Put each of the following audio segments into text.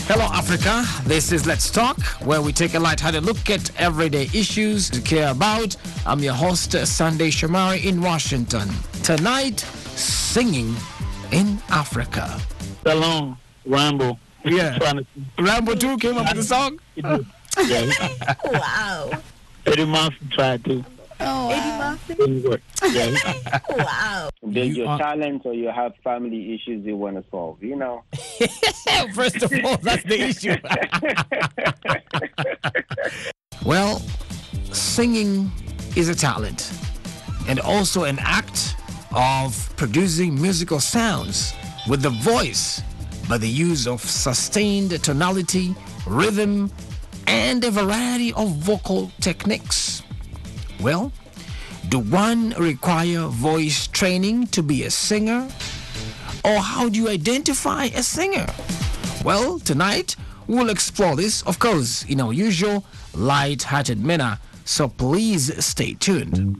Hello, Africa. This is Let's Talk, where we take a light-hearted look at everyday issues to care about. I'm your host, Sunday Shamari in Washington. Tonight, singing in Africa. Salon, Rambo. Yeah. Rambo 2 came up with the song? Yeah. Wow. Eddie Murphy tried to. Oh, wow. Didn't work. Yeah. Wow. There's your talent or you have family issues you want to solve, you know. First of all, that's the issue. Well, singing is a talent and also an act of producing musical sounds with the voice by the use of sustained tonality, rhythm, and a variety of vocal techniques. Well, do one require voice training to be a singer? Or how do you identify a singer? Well, tonight we'll explore this, of course, in our usual light-hearted manner. So please stay tuned.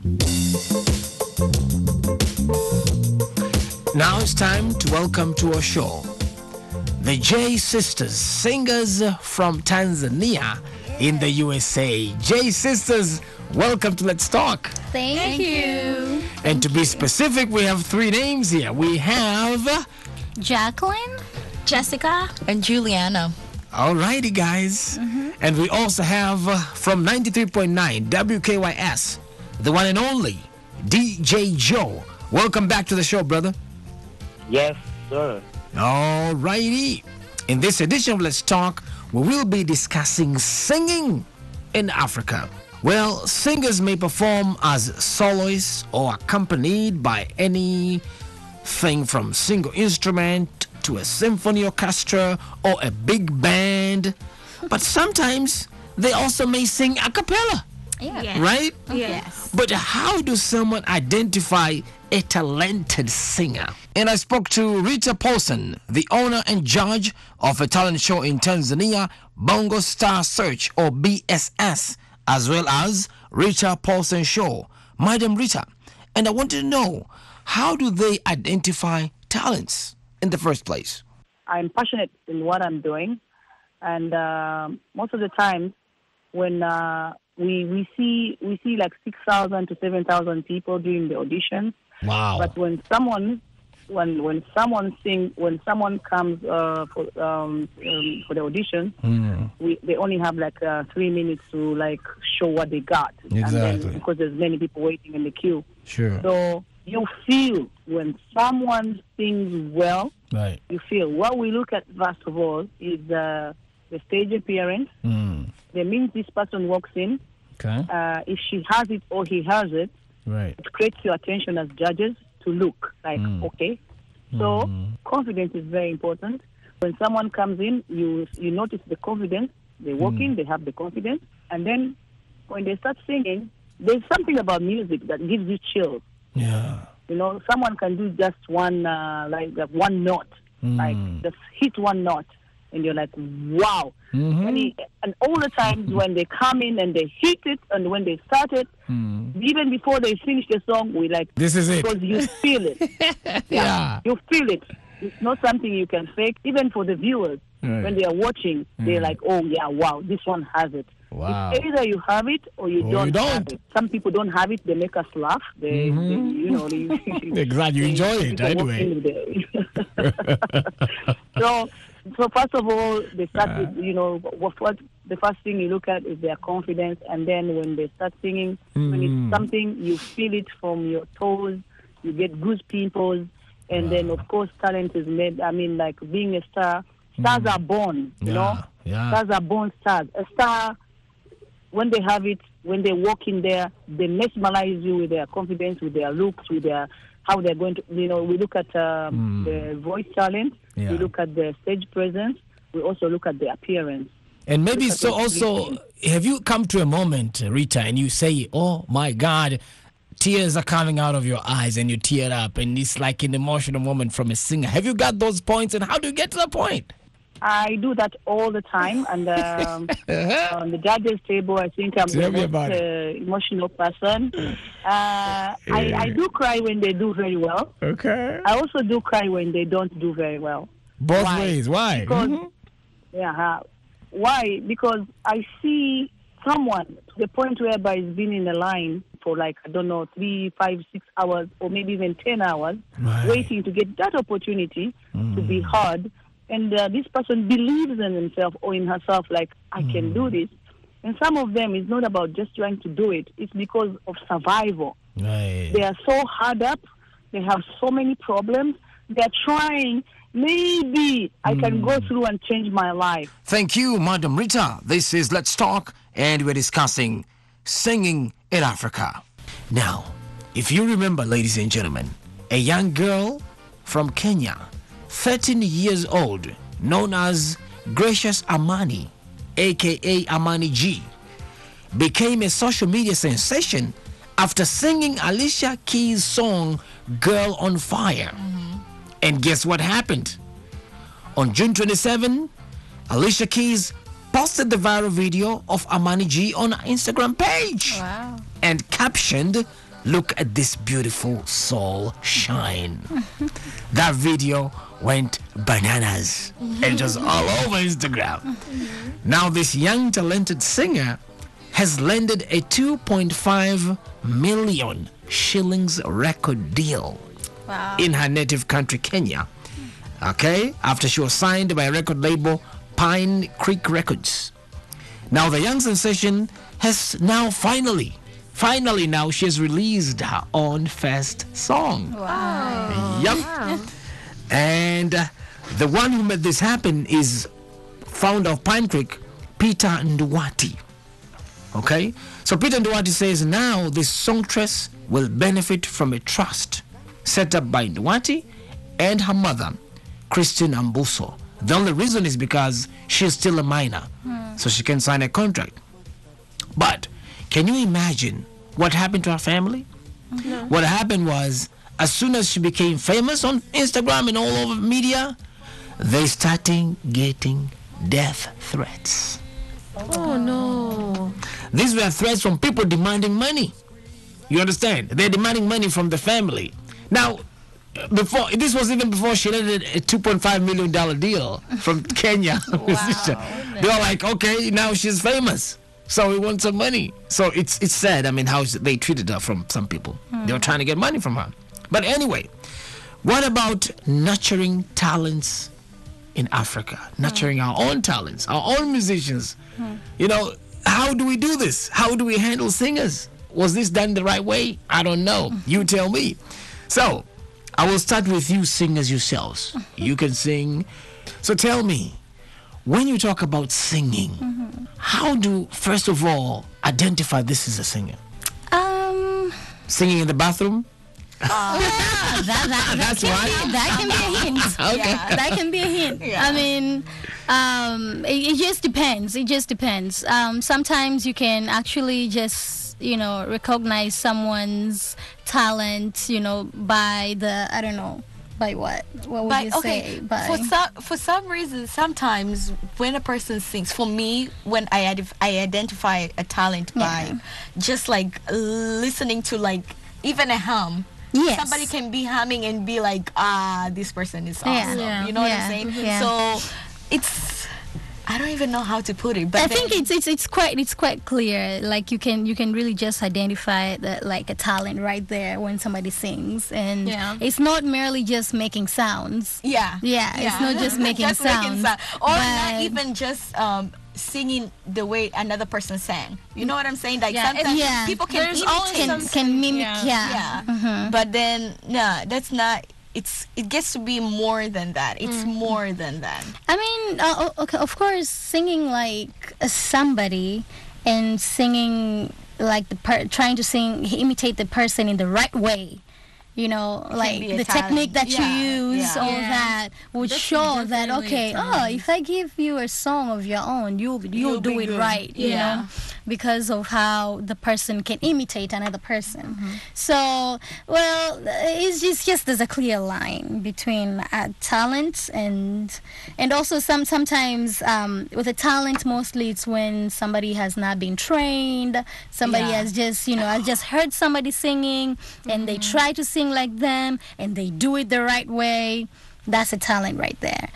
Now it's time to welcome to our show the J Sisters, singers from Tanzania in the USA. J Sisters, welcome to Let's Talk. Thank you. And to be specific, we have three names here. We have Jacqueline, Jessica, and Juliana. Alrighty, guys. And we also have from 93.9 WKYS, the one and only DJ Joe. Welcome back to the show, brother. Yes, sir. Alrighty. In this edition of Let's Talk, we will be discussing singing in Africa. Well, singers may perform as soloists or accompanied by anything from single instrument to a symphony orchestra or a big band. But sometimes they also may sing a cappella, Yeah. right? Yes. But how does someone identify a talented singer? And I spoke to Rita Paulson, the owner and judge of a talent show in Tanzania, Bongo Star Search, or BSS, as well as Rita Paulson Show. Madam Rita, and I wanted to know, how do they identify talents in the first place? I'm passionate in what I'm doing, and most of the time when we see like 6,000 to 7,000 people doing the auditions. Wow. But when someone comes for the audition, they only have like 3 minutes to like show what they got. Exactly. And then, because there's many people waiting in the queue. Sure. So you feel when someone sings well. Right. You feel what we look at first of all is the stage appearance. That means this person walks in. Okay. If she has it or he has it, Right. it creates your attention as judges to look like, okay. So confidence is very important. When someone comes in, you notice the confidence. They walk in, they have the confidence. And then when they start singing, there's something about music that gives you chills. Yeah. You know, someone can do just one, one note, like just hit one note. And you're like, wow. And all the times when they come in and they hit it, and when they start it, even before they finish the song, we like, This is it. because you feel it. Yeah. You feel it. It's not something you can fake. Even for the viewers, when they are watching, they're like, oh, yeah, wow, this one has it. Wow. It's either you have it or you don't have it. Some people don't have it. They make us laugh. They you know, Exactly. You enjoy it anyway. So first of all, they start with, you know, what the first thing you look at is their confidence, and then when they start singing, when it's something, you feel it from your toes, you get goose pimples, and then of course talent is made. I mean, like being a star, stars are born, you know, stars are born stars. A star, when they have it, when they walk in there, they mesmerize you with their confidence, with their looks, with their how they're going to, you know, we look at the voice talent, we look at the stage presence, we also look at the appearance. And maybe so also, have you come to a moment, Rita, and you say, oh my God, tears are coming out of your eyes and you tear up and it's like an emotional moment from a singer. Have you got those points, and how do you get to the point? I do that all the time, and on the judges' table, I think I'm the most emotional person. I do cry when they do very well. Okay. I also do cry when they don't do very well. Both ways. Why? Because Yeah. Why? Because I see someone to the point whereby he's been in the line for like, I don't know, 3, 5, 6 hours or maybe even 10 hours waiting to get that opportunity to be heard. And this person believes in himself or in herself like, I can do this. And some of them, it's not about just trying to do it. It's because of survival. Right. They are so hard up. They have so many problems. They're trying, maybe I can go through and change my life. Thank you, Madam Rita. This is Let's Talk, and we're discussing singing in Africa. Now, if you remember, ladies and gentlemen, a young girl from Kenya, 13 years old, known as Gracious Amani, a.k.a. Amani G, became a social media sensation after singing Alicia Keys' song, Girl on Fire. And guess what happened? On June 27, Alicia Keys posted the viral video of Amani G on her Instagram page. Wow. And captioned, "Look at this beautiful soul shine." That video went bananas. And it was all over Instagram. Now this young talented singer has landed a 2.5 million shillings record deal in her native country, Kenya. Okay, after she was signed by record label Pine Creek Records. Now the young sensation has now finally now she has released her own first song. Wow. Yep. Wow. And the one who made this happen is founder of Pine Creek, Peter Nduwati. Okay, so Peter Nduwati says now this songstress will benefit from a trust set up by Nduwati and her mother, Christine Ambuso. The only reason is because she's still a minor, so she can sign a contract. But can you imagine what happened to her family? No. What happened was, as soon as she became famous on Instagram and all over media, they started getting death threats. Oh no. These were threats from people demanding money. You understand? They're demanding money from the family. Now, this was even before she landed a $2.5 million deal from Kenya. They were like, okay, now she's famous, so we want some money. So it's sad, I mean, how they treated her from some people. They were trying to get money from her. But anyway, what about nurturing talents in Africa? Nurturing our own talents, our own musicians. You know, how do we do this? How do we handle singers? Was this done the right way? I don't know. You tell me. So, I will start with you singers yourselves. You can sing. So tell me, when you talk about singing, how do, first of all, identify this as a singer? Singing in the bathroom? That's why. That can be a hint. Okay. Yeah, that can be a hint. Yeah. I mean, it just depends. It just depends. Sometimes you can actually just, recognize someone's talent, by the, I don't know, by what? What would you say? By For some reason, sometimes when a person sings, for me, when I identify a talent by just like listening to like even a hum. Yes. Somebody can be humming and be like, this person is awesome. Yeah. You know what I'm saying? Yeah. So it's, I don't even know how to put it, but I think it's quite clear. Like you can really just identify that, like, a talent right there when somebody sings, and it's not merely just making sounds. It's not just making sounds, or not even just singing the way another person sang. You know what I'm saying? Like sometimes people can mimic. But then that's not. It gets to be more than that. It's more than that. I mean, okay, of course, singing like somebody and singing like trying to imitate the person in the right way. Like the technique that you use, all that would show that, okay, if I give you a song of your own, you'll do it right, you know, because of how the person can imitate another person. So, well, it's just there's a clear line between talent and also sometimes with a talent, mostly it's when somebody has not been trained, somebody has just, has just heard somebody singing and they try to sing like them and they do it the right way. That's a talent right there.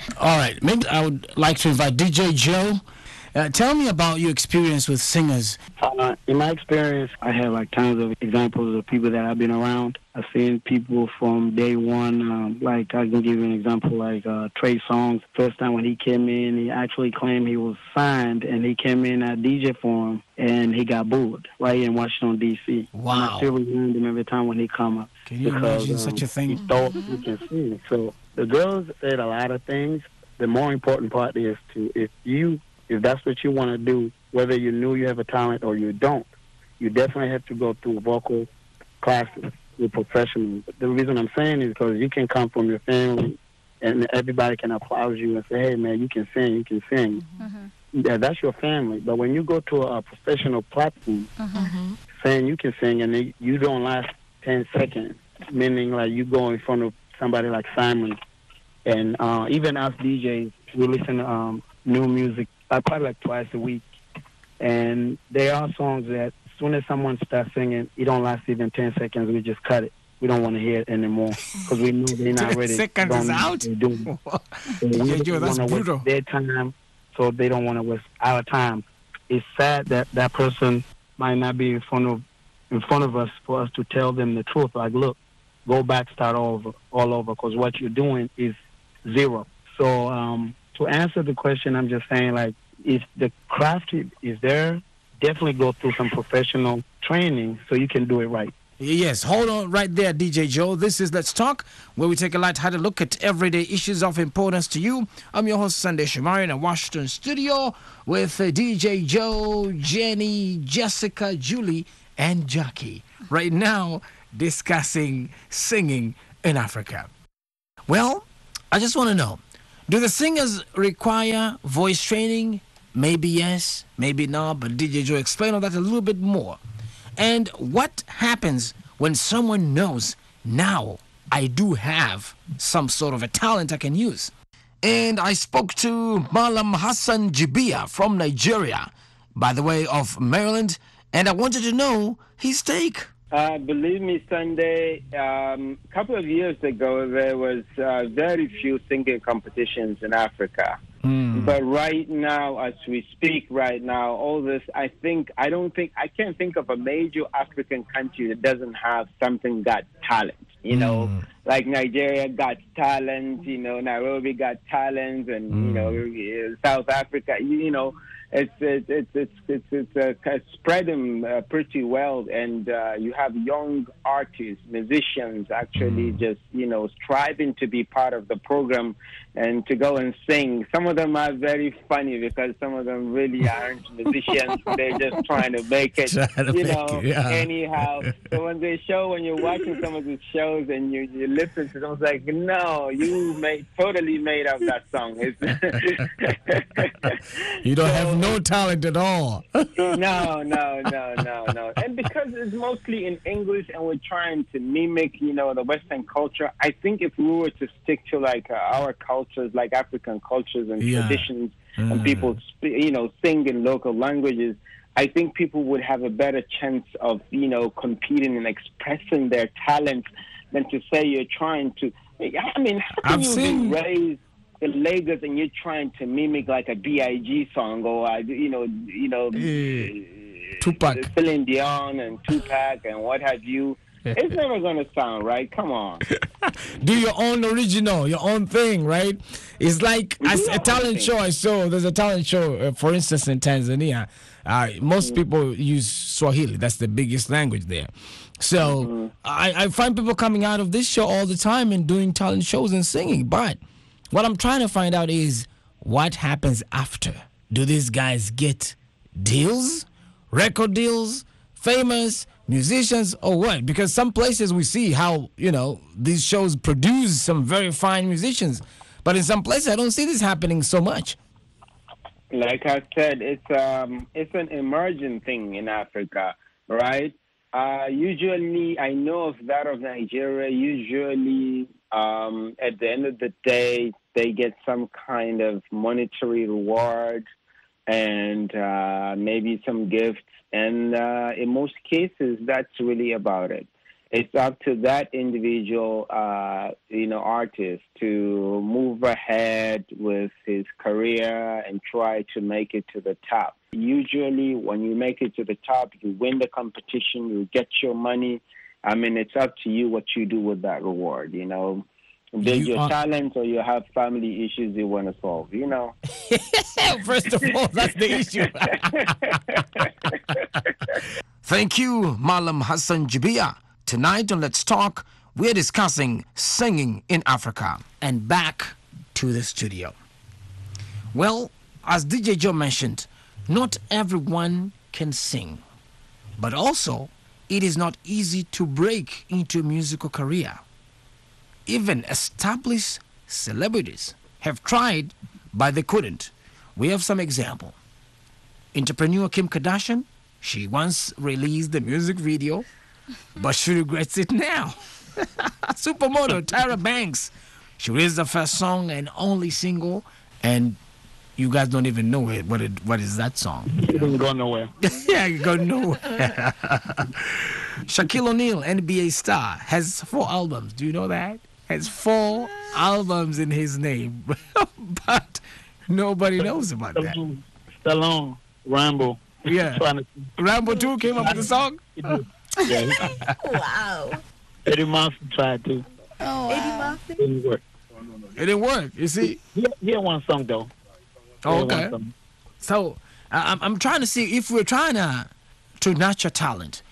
All right. Maybe I would like to invite DJ Joe. Tell me about your experience with singers. In my experience, I have like tons of examples of people that I've been around. I've seen people from day one. Like I can give you an example, like Trey Songz. First time when he came in, he actually claimed he was signed, and he came in at DJ for him, and he got booed right in Washington D.C. Wow. And I still remind him every time when he come up. Can you imagine such a thing? He thought he can sing. So the girls said a lot of things. The more important part is if that's what you want to do, whether you knew you have a talent or you don't, you definitely have to go through vocal classes with professionals. The reason I'm saying is because you can come from your family and everybody can applaud you and say, hey, man, you can sing, you can sing. Mm-hmm. Yeah, that's your family. But when you go to a professional platform saying you can sing and you don't last 10 seconds, meaning like you go in front of somebody like Simon, and even us DJs, we listen to new music probably like twice a week. And there are songs that as soon as someone starts singing, it don't last even 10 seconds. We just cut it. We don't want to hear it anymore because we know they're not 10 ready. seconds is out? We don't That's brutal. waste their time, so they don't want to waste our time. It's sad that that person might not be in front of us for us to tell them the truth. Like, look, go back, start all over, because what you're doing is zero. So to answer the question, I'm just saying, like, if the craft is there, definitely go through some professional training so you can do it right. Yes, hold on right there, DJ Joe. This is Let's Talk, where we take a light-hearted look at everyday issues of importance to you. I'm your host, Sunday Shomari, in a Washington studio with DJ Joe, Jenny, Jessica, Julie, and Jackie. Right now, discussing singing in Africa. Well, I just want to know, do the singers require voice training? Maybe yes, maybe not, but DJ Joe, explain on that a little bit more. And what happens when someone knows, now I do have some sort of a talent I can use? And I spoke to Malam Hassan Jibia from Nigeria, by the way of Maryland, and I wanted to know his take. Believe me, Sunday, a couple of years ago, there was very few singing competitions in Africa. But right now, as we speak right now, all this, I can't think of a major African country that doesn't have something got talent. You know, like Nigeria got talent, Nairobi got talent, and, South Africa, it's spreading pretty well, and you have young artists, musicians actually just, striving to be part of the program and to go and sing. Some of them are very funny because some of them really aren't musicians. They're just trying to make it, anyhow. So when you're watching some of these shows and you listen to them, it's like, no, you totally made up that song. You don't have no talent at all. No. And because it's mostly in English and we're trying to mimic, the Western culture, I think if we were to stick to like our cultures, like African cultures and traditions, and people, sing in local languages, I think people would have a better chance of, competing and expressing their talents than to say you're trying to. I mean, how can you be raised in Lagos and you're trying to mimic like a B.I.G. song or Tupac, Celine Dion and Tupac and what have you? It's never going to sound right. Come on. Do your own original, your own thing, right? It's like a talent show I saw. There's a talent show, for instance, in Tanzania. Most people use Swahili. That's the biggest language there. So I find people coming out of this show all the time and doing talent shows and singing. But what I'm trying to find out is what happens after. Do these guys get deals, record deals, famous, musicians, or what? Because some places we see how, these shows produce some very fine musicians. But in some places I don't see this happening so much. Like I said, it's an emerging thing in Africa, right? Usually, I know of that of Nigeria, usually at the end of the day, they get some kind of monetary reward and maybe some gifts. And in most cases, that's really about it. it's up to that individual, artist to move ahead with his career and try to make it to the top. Usually, when you make it to the top, you win the competition, you get your money. I mean, it's up to you what you do with that reward, Build your talent, or you have family issues you want to solve, First of all, that's the issue. Thank you, Malam Hassan Jibia. Tonight on Let's Talk, we're discussing singing in Africa. And back to the studio. Well, as DJ Joe mentioned, not everyone can sing. But also, it is not easy to break into a musical career. Even established celebrities have tried, but they couldn't. We have some example. Entrepreneur Kim Kardashian, she once released the music video, but she regrets it now. Supermodel Tyra Banks, she released the first song and only single, and you guys don't even know it. What is that song? It didn't go nowhere. Yeah, you go nowhere. Shaquille O'Neal, NBA star, has 4 albums. Do you know that? Has 4 albums in his name. But nobody knows about that. Stallone, Rambo. Yeah. Rambo 2 came up with the song? Yeah. Wow. Eddie Murphy tried to. Oh, wow. It didn't work. It didn't work, you see? He had one song, though. Oh, okay. So, I'm trying to see if we're trying to nurture talent.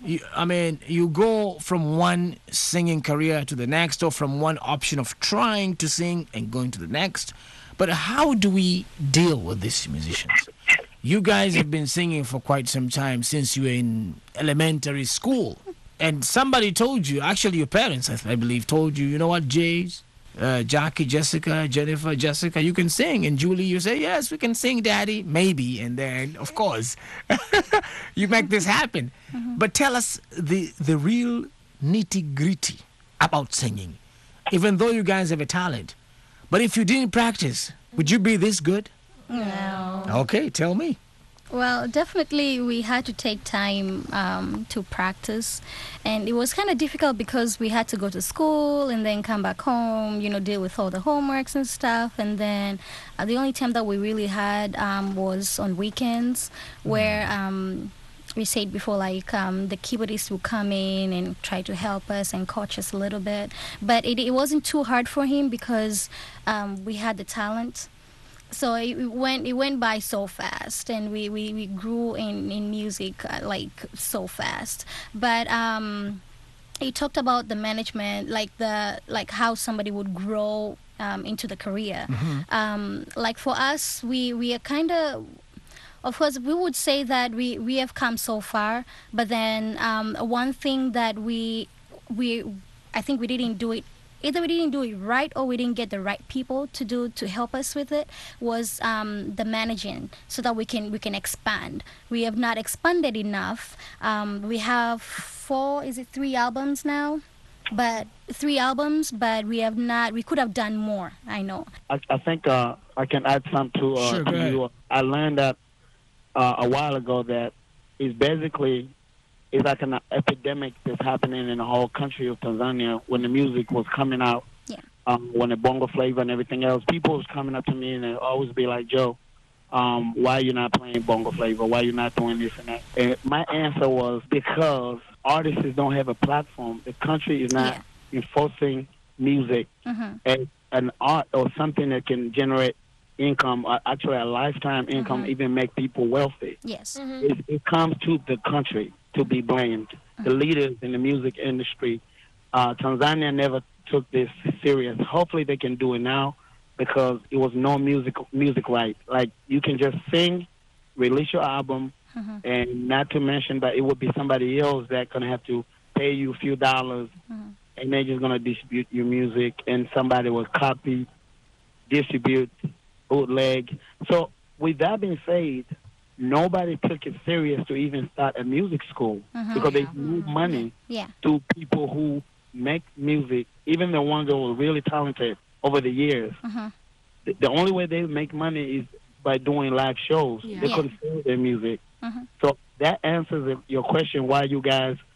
You go from one singing career to the next, or from one option of trying to sing and going to the next. But how do we deal with these musicians? You guys have been singing for quite some time, since you were in elementary school. And somebody told you, actually your parents, I believe, told you, you know what, Jackie, Jessica, Jennifer, Jessica, you can sing. And Julie, you say, yes, we can sing, Daddy, maybe. And then, of course, you make this happen. Mm-hmm. But tell us the real nitty-gritty about singing. Even though you guys have a talent, but if you didn't practice, would you be this good? No. Okay, tell me. Well, definitely we had to take time to practice, and it was kind of difficult because we had to go to school and then come back home, deal with all the homeworks and stuff, and then the only time that we really had was on weekends, where we said before, the keyboardist would come in and try to help us and coach us a little bit, but it wasn't too hard for him because we had the talent. So it went by so fast, and we grew in music so fast. But he talked about the management, like how somebody would grow into the career. Mm-hmm. For us, we are kind of course we would say that we have come so far, but then one thing that I think we didn't do it. Either we didn't do it right, or we didn't get the right people to help us with it, was the managing, so that we can expand. We have not expanded enough. We have 3 albums now? But 3 albums, but we have not. We could have done more. I know. I think I can add something to sure, go ahead. you. I learned that a while ago that it's like an epidemic that's happening in the whole country of Tanzania. When the music was coming out, when the bongo flavor and everything else, people was coming up to me and they always be like, Joe, why you not playing bongo flavor? Why you not doing this and that? And my answer was because artists don't have a platform. The country is not enforcing music as an art or something that can generate income, actually a lifetime income, even make people wealthy. Yes. It comes to the country to be blamed. The leaders in the music industry, Tanzania never took this serious. Hopefully they can do it now, because it was no music right. Like, you can just sing, release your album, and not to mention that it would be somebody else that's going to have to pay you a few dollars, and they're just going to distribute your music, and somebody will copy, distribute, bootleg. So with that being said, nobody took it serious to even start a music school, because they move money to people who make music, even the ones that were really talented over the years. The only way they make money is by doing live shows. They couldn't sell their music. So that answers your question, why you guys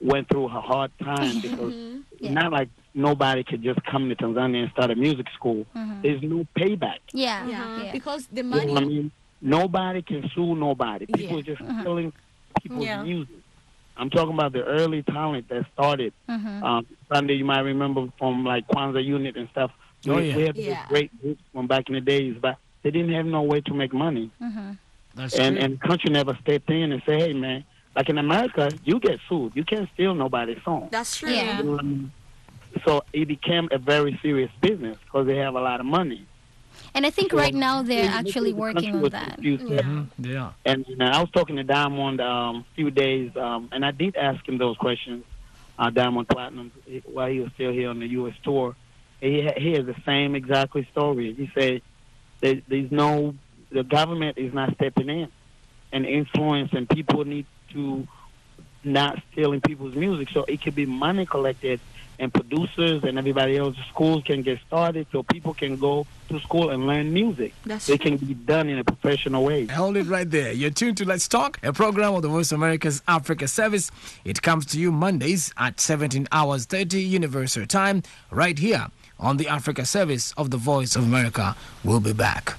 went through a hard time because it's not like nobody could just come to Tanzania and start a music school. There's no payback. Because the You money. know what I mean? Nobody can sue nobody. People are just stealing people's music. I'm talking about the early talent that started. Sunday, you might remember from like Kwanzaa Unit and stuff. We had this great group from back in the days, but they didn't have no way to make money. That's true. And the country never stepped in and said, hey, man, like in America, you get sued. You can't steal nobody's song. That's true. Yeah. You know what I mean? So it became a very serious business because they have a lot of money. And I think right now they're actually working on that. And I was talking to Diamond a few days, and I did ask him those questions, Diamond Platinum, while he was still here on the U.S. tour. He has the same exactly story. He said the government is not stepping in and influencing people need to not stealing people's music. So it could be money collected and producers and everybody else, schools can get started so people can go to school and learn music. It can be done in a professional way. Hold it right there. You're tuned to Let's Talk, a program of the Voice of America's Africa Service. It comes to you Mondays at 17 hours 30 Universal Time, right here on the Africa Service of the Voice of America. We'll be back.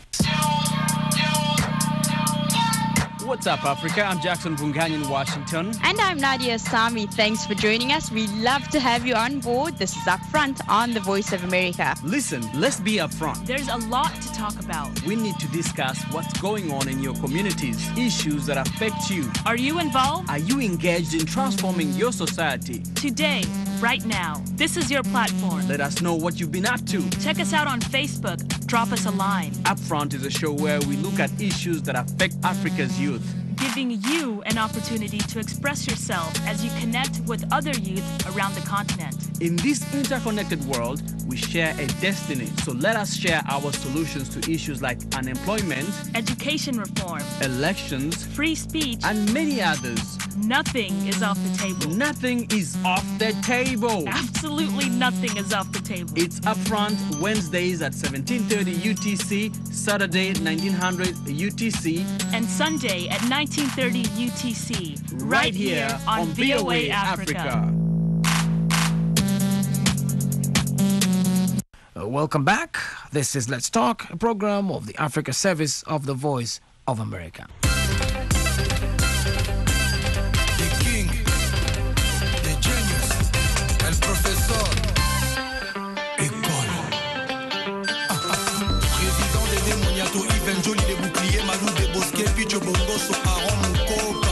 What's up, Africa? I'm Jackson Vungan in Washington. And I'm Nadia Sami. Thanks for joining us. We love to have you on board. This is Upfront on the Voice of America. Listen, let's be upfront. There's a lot to talk about. We need to discuss what's going on in your communities, issues that affect you. Are you involved? Are you engaged in transforming your society? Today, right now, this is your platform. Let us know what you've been up to. Check us out on Facebook. Drop us a line. Upfront is a show where we look at issues that affect Africa's youth, giving you an opportunity to express yourself as you connect with other youth around the continent. In this interconnected world, we share a destiny. So let us share our solutions to issues like unemployment, education reform, elections, free speech, and many others. Nothing is off the table. Nothing is off the table. Absolutely nothing is off the table. It's Upfront Wednesdays at 17:30 UTC, Saturday 1900 UTC, and Sunday at 1930 UTC, right here on VOA Africa. Welcome back. This is Let's Talk, a program of the Africa Service of the Voice of America. The king, the genius, el professeur, école. Président des démoniato, Yves Njoli, les boucliers, Malou des Bosquets, Picho Bongoso, Aaron Mukoka.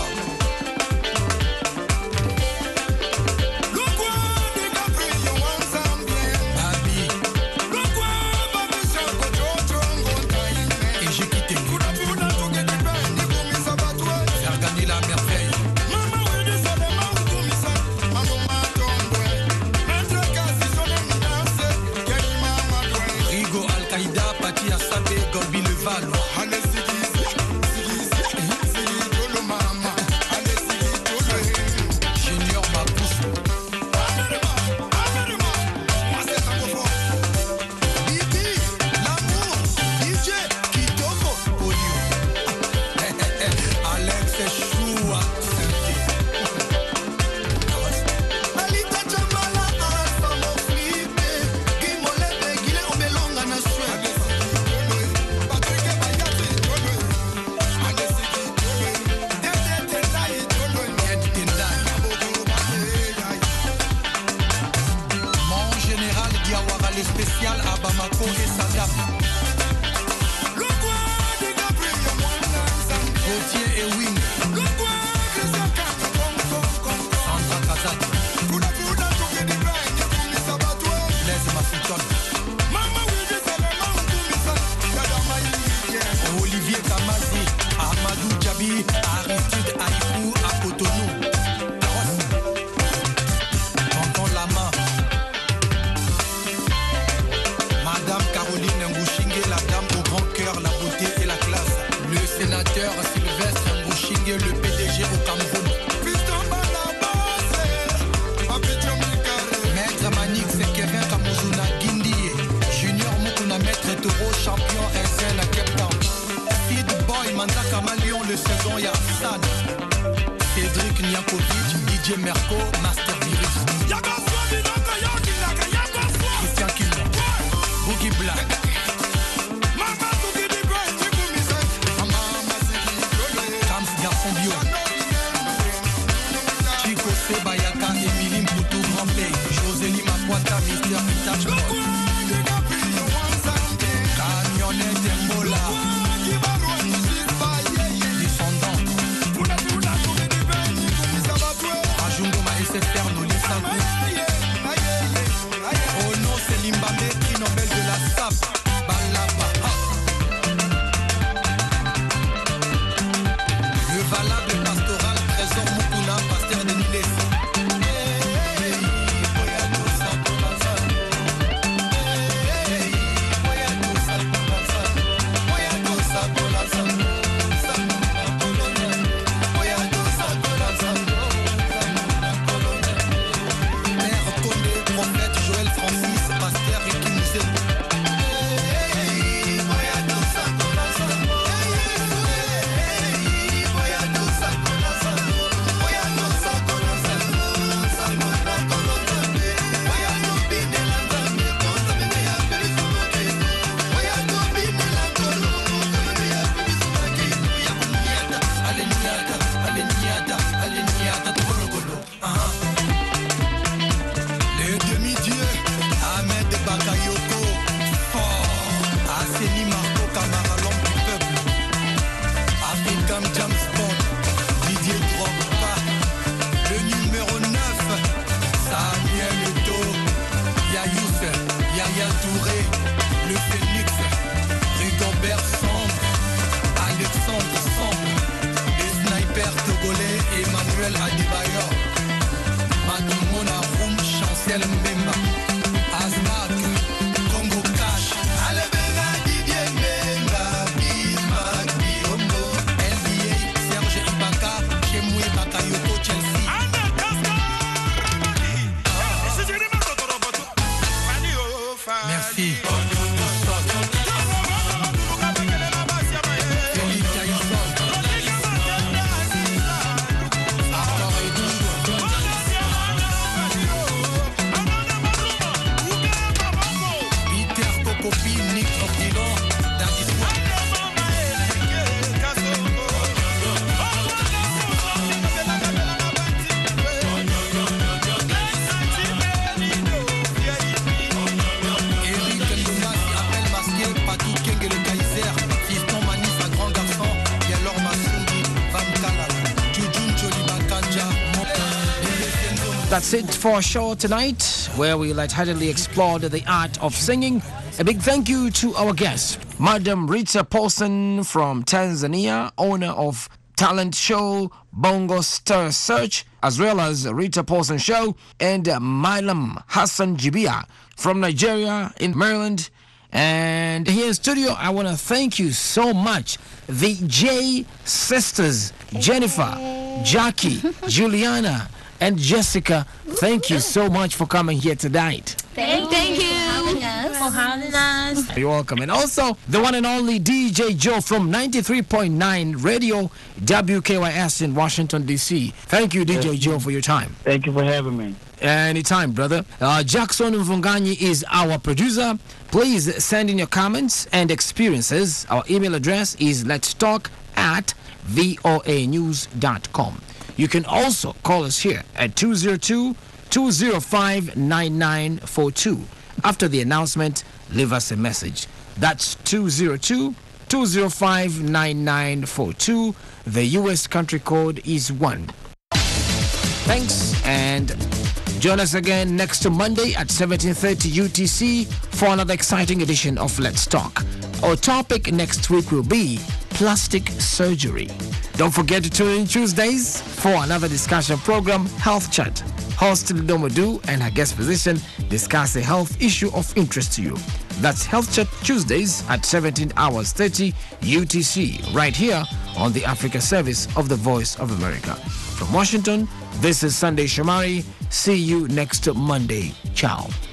DJ DJ Merco, Master Virus. Christian Kilman, Boogie Black. Kams Garçon Bio. Chico Sebayaka, Emilie Mpoutou, Grand Pays. Josélie Makwata, Mister Vitache. Camionnette Mbola. Descendant. Ajungoma SFR, Nolissa Group. Oh non, c'est Limbamé, prix Nobel de la SAP. Balaba. Le valable pastoral, Trésor Mukuna, pasteur de Niles. That's it for our show tonight, where we lightheartedly explored the art of singing. A big thank you to our guest, Madam Rita Paulson from Tanzania, owner of talent show Bongo Star Search, as well as Rita Paulson Show, and Malam Hassan Jibia from Nigeria in Maryland. And here in studio, I want to thank you so much, the J sisters, Jennifer, Jackie, Juliana, and Jessica. Thank you so much for coming here tonight. Thank you for having us. You're welcome. And also, the one and only DJ Joe from 93.9 Radio WKYS in Washington, D.C. Thank you, DJ Joe, for your time. Thank you for having me. Anytime, brother. Jackson Mvunganyi is our producer. Please send in your comments and experiences. Our email address is letstalk@voanews.com. You can also call us here at 202-205-9942. After the announcement, leave us a message. That's 202-205-9942. The U.S. country code is 1. Thanks, and join us again next Monday at 17:30 UTC for another exciting edition of Let's Talk. Our topic next week will be plastic surgery. Don't forget to tune in Tuesdays for another discussion program, Health Chat. Host Domodu and her guest physician discuss a health issue of interest to you. That's Health Chat Tuesdays at 17:30 UTC, right here on the Africa service of the Voice of America. From Washington, this is Sunday Shomari. See you next Monday. Ciao.